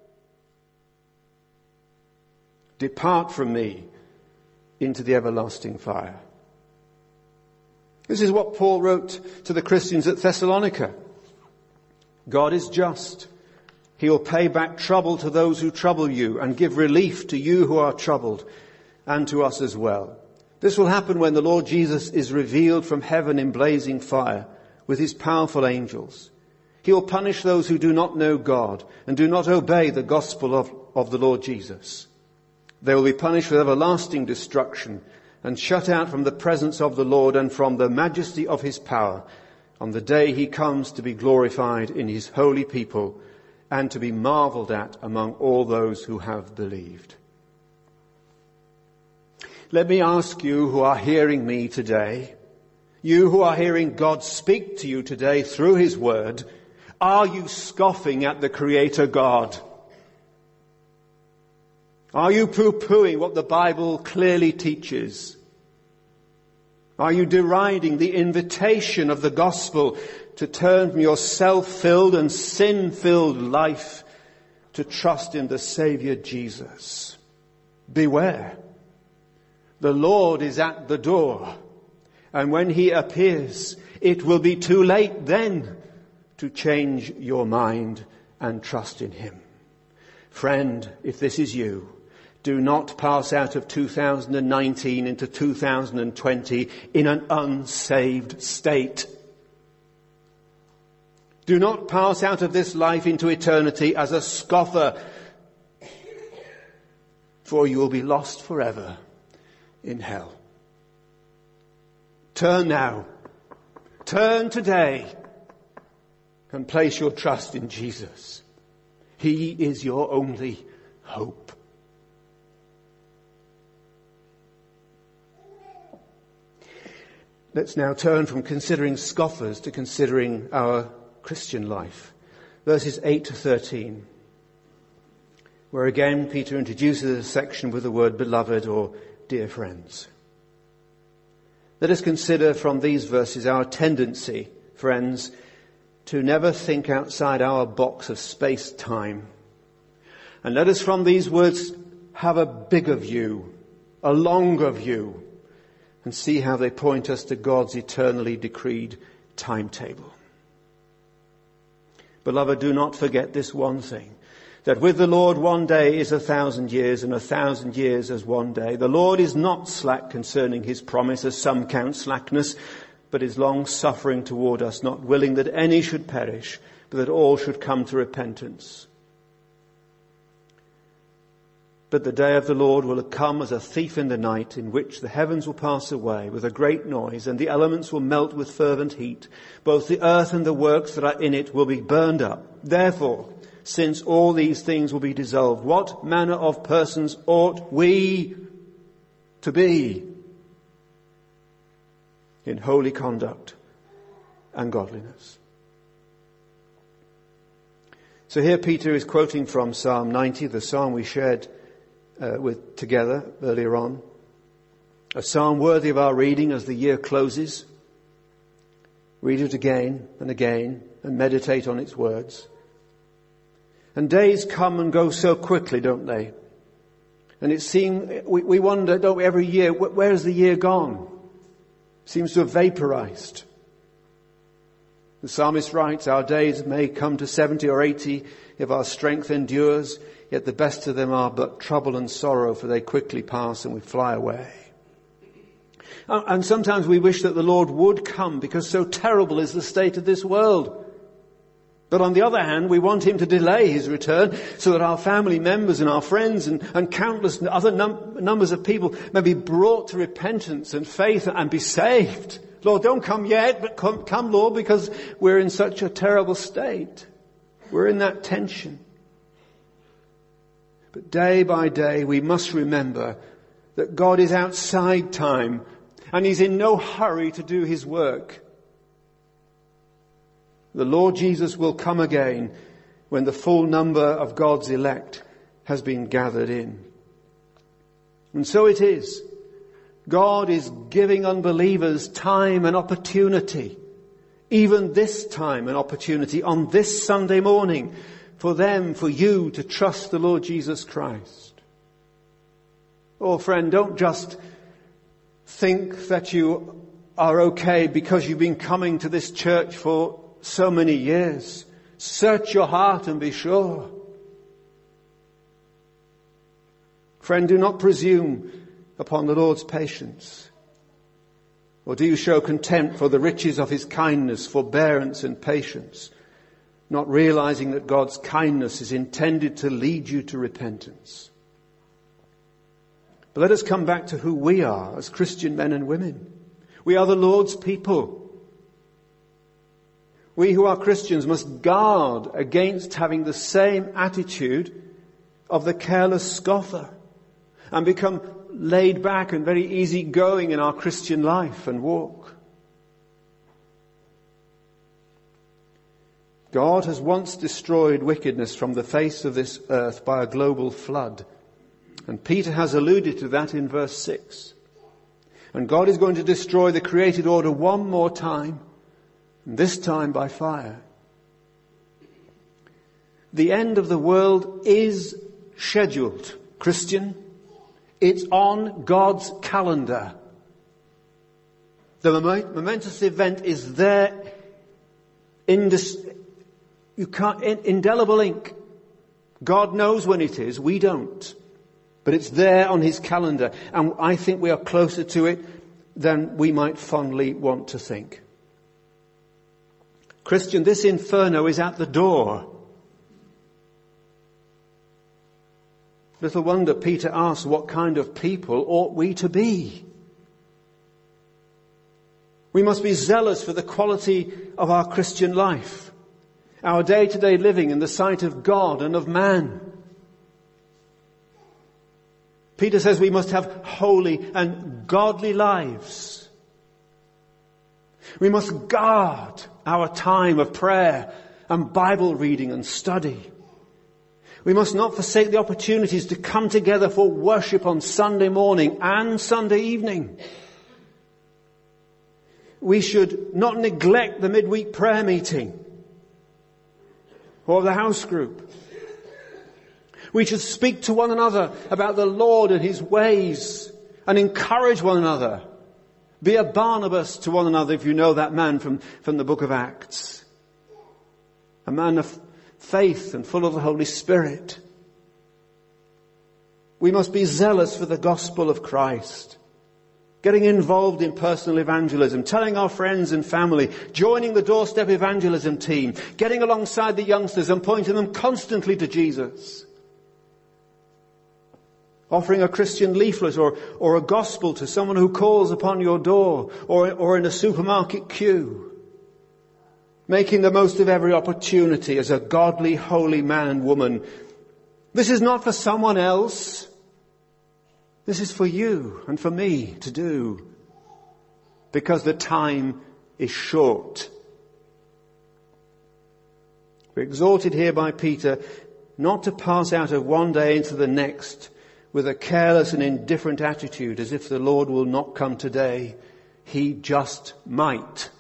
Depart from me into the everlasting fire. This is what Paul wrote to the Christians at Thessalonica. God is just. He will pay back trouble to those who trouble you and give relief to you who are troubled, and to us as well. This will happen when the Lord Jesus is revealed from heaven in blazing fire with his powerful angels. He will punish those who do not know God and do not obey the gospel of, of the Lord Jesus. They will be punished with everlasting destruction and shut out from the presence of the Lord and from the majesty of his power on the day he comes to be glorified in his holy people and to be marveled at among all those who have believed. Let me ask you who are hearing me today, you who are hearing God speak to you today through his word, are you scoffing at the Creator God? Are you poo-pooing what the Bible clearly teaches? Are you deriding the invitation of the gospel to turn from your self-filled and sin-filled life to trust in the Saviour Jesus? Beware. The Lord is at the door, and when he appears, it will be too late then to change your mind and trust in him. Friend, if this is you, do not pass out of two thousand nineteen into two thousand twenty in an unsaved state. Do not pass out of this life into eternity as a scoffer, for you will be lost forever in hell. Turn now. Turn today and place your trust in Jesus. He is your only hope. Let's now turn from considering scoffers to considering our Christian life. Verses eight to thirteen, where again Peter introduces a section with the word beloved or dear friends. Let us consider from these verses our tendency, friends, to never think outside our box of space-time. And let us from these words have a bigger view, a longer view, and see how they point us to God's eternally decreed timetable. Beloved, do not forget this one thing, that with the Lord one day is a thousand years, and a thousand years as one day. The Lord is not slack concerning his promise, as some count slackness, but is long-suffering toward us, not willing that any should perish, but that all should come to repentance. But the day of the Lord will come as a thief in the night, in which the heavens will pass away with a great noise, and the elements will melt with fervent heat. Both the earth and the works that are in it will be burned up. Therefore, since all these things will be dissolved, what manner of persons ought we to be in holy conduct and godliness? So here Peter is quoting from Psalm ninety, the psalm we shared Uh, with together earlier on. A psalm worthy of our reading as the year closes. Read it again and again and meditate on its words. And days come and go so quickly, don't they? And it seems, we, we wonder, don't we, every year, wh- where has the year gone? Seems to have vaporized. The psalmist writes, our days may come to seventy or eighty if our strength endures, yet the best of them are but trouble and sorrow, for they quickly pass and we fly away. And sometimes we wish that the Lord would come because so terrible is the state of this world. But on the other hand, we want him to delay his return so that our family members and our friends and, and countless other num- numbers of people may be brought to repentance and faith and be saved. Lord, don't come yet, but come, come, Lord, because we're in such a terrible state. We're in that tension. But day by day, we must remember that God is outside time and he's in no hurry to do his work. The Lord Jesus will come again when the full number of God's elect has been gathered in. And so it is. God is giving unbelievers time and opportunity, even this time and opportunity on this Sunday morning, for them, for you to trust the Lord Jesus Christ. Oh, friend, don't just think that you are okay because you've been coming to this church for so many years. Search your heart and be sure. Friend, do not presume upon the Lord's patience. Or do you show contempt for the riches of his kindness, forbearance and patience, not realizing that God's kindness is intended to lead you to repentance? But let us come back to who we are as Christian men and women. We are the Lord's people. We who are Christians must guard against having the same attitude of the careless scoffer and become laid back and very easygoing in our Christian life and walk. God has once destroyed wickedness from the face of this earth by a global flood. And Peter has alluded to that in verse six. And God is going to destroy the created order one more time, and this time by fire. The end of the world is scheduled, Christian. It's on God's calendar. The momentous event is there in this, you can't, in, indelible ink. God knows when it is, we don't. But it's there on his calendar, and I think we are closer to it than we might fondly want to think. Christian, this inferno is at the door. Little wonder Peter asks, what kind of people ought we to be? We must be zealous for the quality of our Christian life, our day-to-day living in the sight of God and of man. Peter says we must have holy and godly lives. We must guard our time of prayer and Bible reading and study. We must not forsake the opportunities to come together for worship on Sunday morning and Sunday evening. We should not neglect the midweek prayer meeting or the house group. We should speak to one another about the Lord and his ways and encourage one another. Be a Barnabas to one another, if you know that man from, from the book of Acts. A man of faith and full of the Holy Spirit. We must be zealous for the gospel of Christ. Getting involved in personal evangelism, telling our friends and family, joining the doorstep evangelism team, getting alongside the youngsters and pointing them constantly to Jesus. Offering a Christian leaflet or, or a gospel to someone who calls upon your door or, or in a supermarket queue. Making the most of every opportunity as a godly, holy man and woman. This is not for someone else. This is for you and for me to do. Because the time is short. We're exhorted here by Peter not to pass out of one day into the next with a careless and indifferent attitude as if the Lord will not come today. He just might.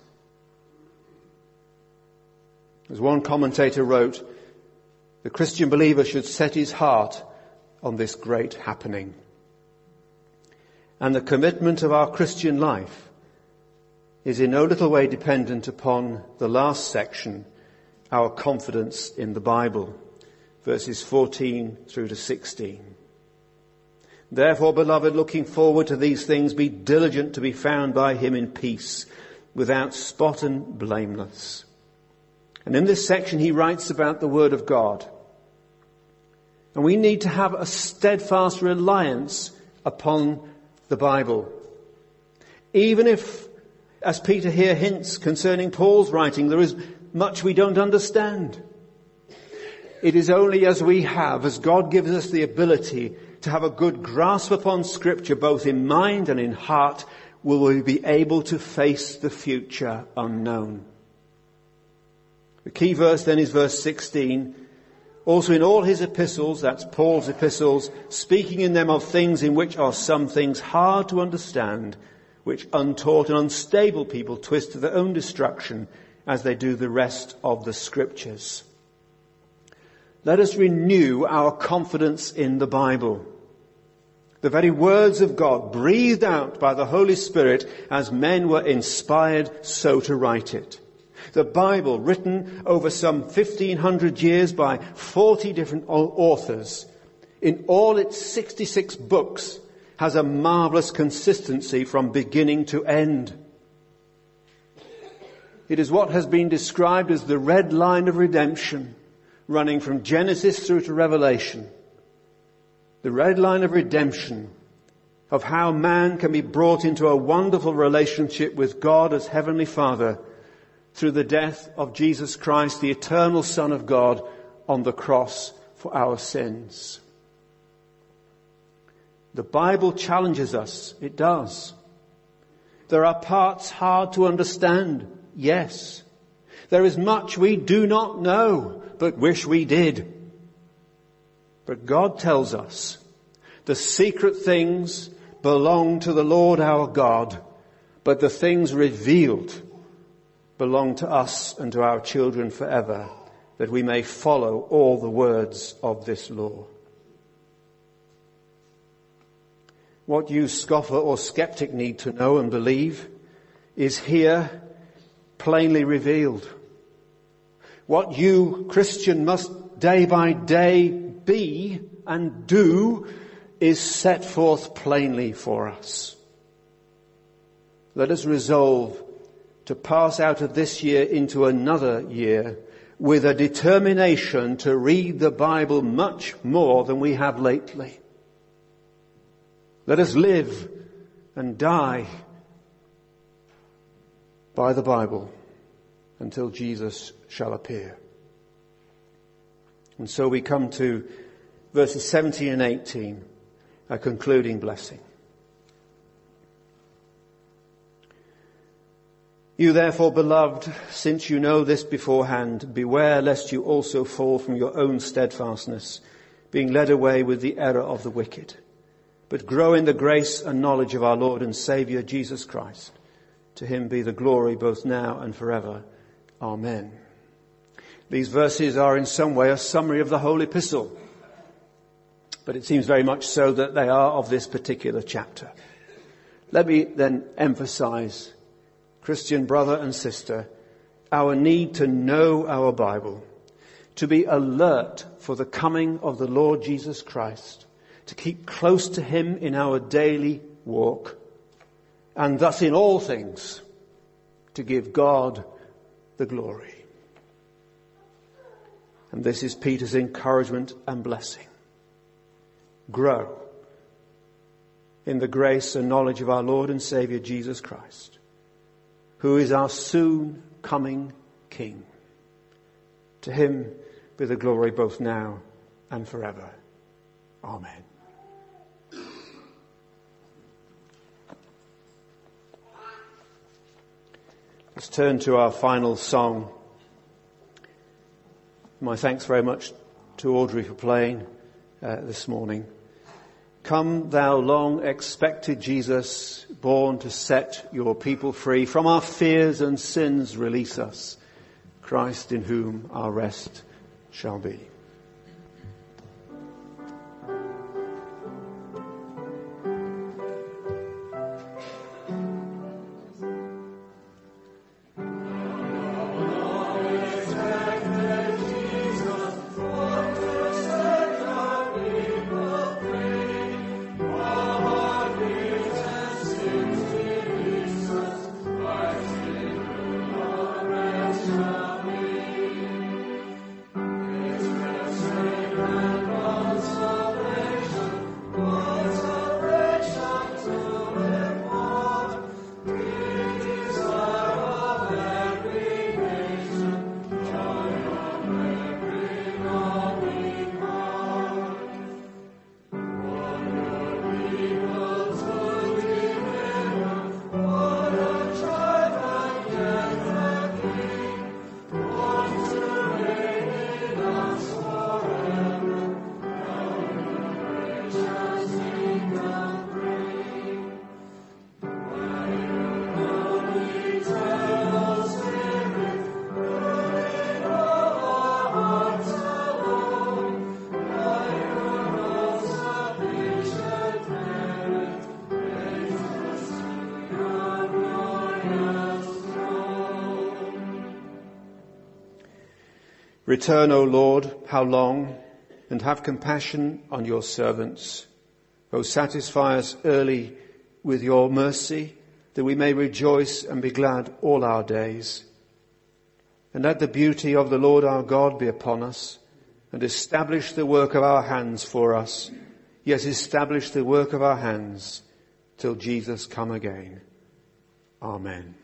As one commentator wrote, the Christian believer should set his heart on this great happening. And the commitment of our Christian life is in no little way dependent upon the last section, our confidence in the Bible, verses fourteen through to sixteen. Therefore, beloved, looking forward to these things, be diligent to be found by him in peace, without spot and blameless. And in this section he writes about the Word of God. And we need to have a steadfast reliance upon the Bible. Even if, as Peter here hints concerning Paul's writing, there is much we don't understand. It is only as we have, as God gives us the ability to have a good grasp upon Scripture, both in mind and in heart, will we be able to face the future unknown. The key verse then is verse sixteen. Also in all his epistles, that's Paul's epistles, speaking in them of things in which are some things hard to understand, which untaught and unstable people twist to their own destruction, as they do the rest of the Scriptures. Let us renew our confidence in the Bible. The very words of God, breathed out by the Holy Spirit as men were inspired so to write it. The Bible, written over some fifteen hundred years by forty different authors, in all its sixty-six books, has a marvelous consistency from beginning to end. It is what has been described as the red line of redemption, running from Genesis through to Revelation. The red line of redemption, of how man can be brought into a wonderful relationship with God as Heavenly Father through the death of Jesus Christ, the eternal Son of God, on the cross for our sins. The Bible challenges us. It does. There are parts hard to understand. Yes. There is much we do not know, but wish we did. But God tells us the secret things belong to the Lord our God, but the things revealed belong to us and to our children forever, that we may follow all the words of this law. What you scoffer or skeptic need to know and believe is here plainly revealed. What you, Christian, must day by day be and do is set forth plainly for us. Let us resolve to pass out of this year into another year with a determination to read the Bible much more than we have lately. Let us live and die by the Bible until Jesus shall appear. And so we come to verses seventeen and eighteen, a concluding blessing. You therefore, beloved, since you know this beforehand, beware lest you also fall from your own steadfastness, being led away with the error of the wicked. But grow in the grace and knowledge of our Lord and Saviour Jesus Christ. To him be the glory both now and forever. Amen. These verses are in some way a summary of the whole epistle, but it seems very much so that they are of this particular chapter. Let me then emphasize, Christian brother and sister, our need to know our Bible, to be alert for the coming of the Lord Jesus Christ, to keep close to him in our daily walk, and thus in all things to give God the glory. And this is Peter's encouragement and blessing. Grow in the grace and knowledge of our Lord and Saviour Jesus Christ, who is our soon coming King. To him be the glory both now and forever. Amen. Let's turn to our final song. My thanks very much to Audrey for playing uh, this morning. Come, thou long expected Jesus, born to set your people free. From our fears and sins release us. Christ in whom our rest shall be. Return, O Lord, how long? And have compassion on your servants. O satisfy us early with your mercy, that we may rejoice and be glad all our days. And let the beauty of the Lord our God be upon us, and establish the work of our hands for us. Yes, establish the work of our hands till Jesus come again. Amen.